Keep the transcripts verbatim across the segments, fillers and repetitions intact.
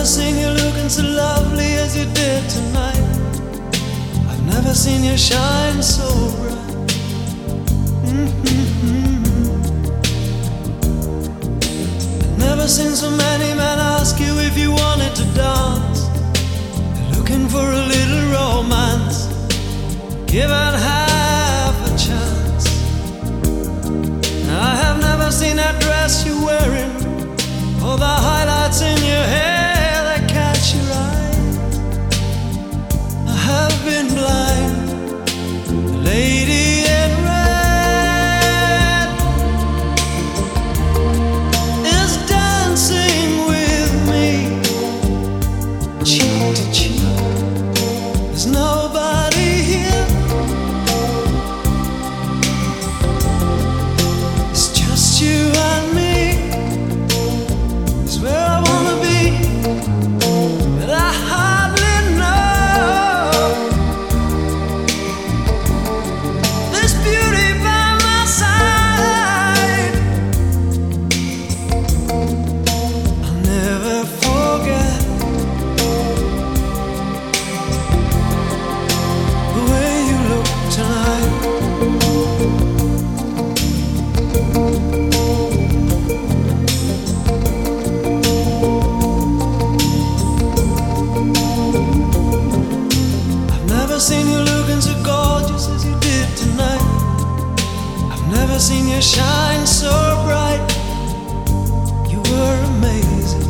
seen you looking so lovely as you did tonight. I've never seen you shine so bright. Mm-hmm. I've never seen so many men ask you if you wanted to dance. They're looking for a little romance, given half a chance. I have never seen that dress you're wearing, or the highlights in your hair that catch your eye. I have been blind. The lady in red is dancing with me, cheek to cheek. There's nobody here. It's just you and me. It's where I wanna be, but I hardly know. This beauty by my side, I'll never forget the way you look tonight. I've never seen you looking so gorgeous as you did tonight. I've never seen you shine so bright. You were amazing.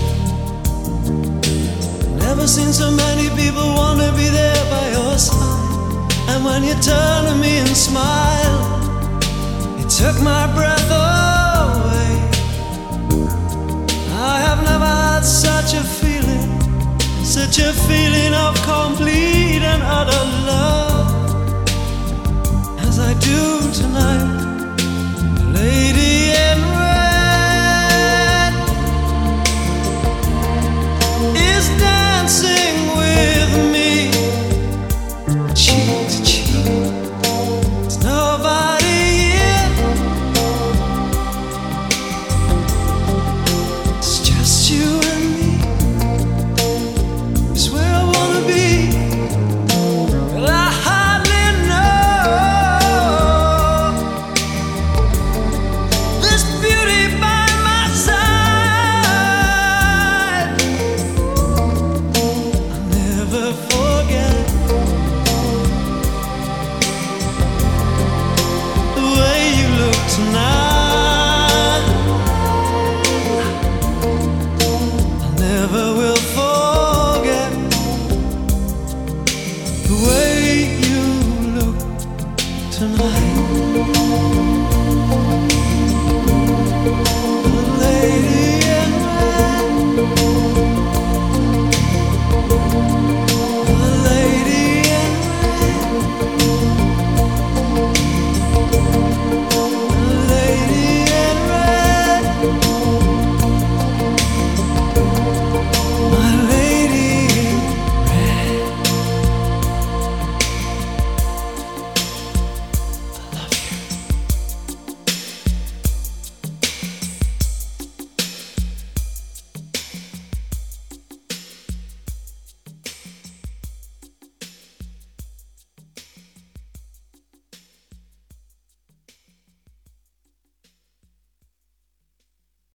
Never seen so many people wanna be there by your side. And when you turned to me and smiled, it took my breath away. I have never had such a feeling, such a feeling of complete and utter love as I do tonight, lady.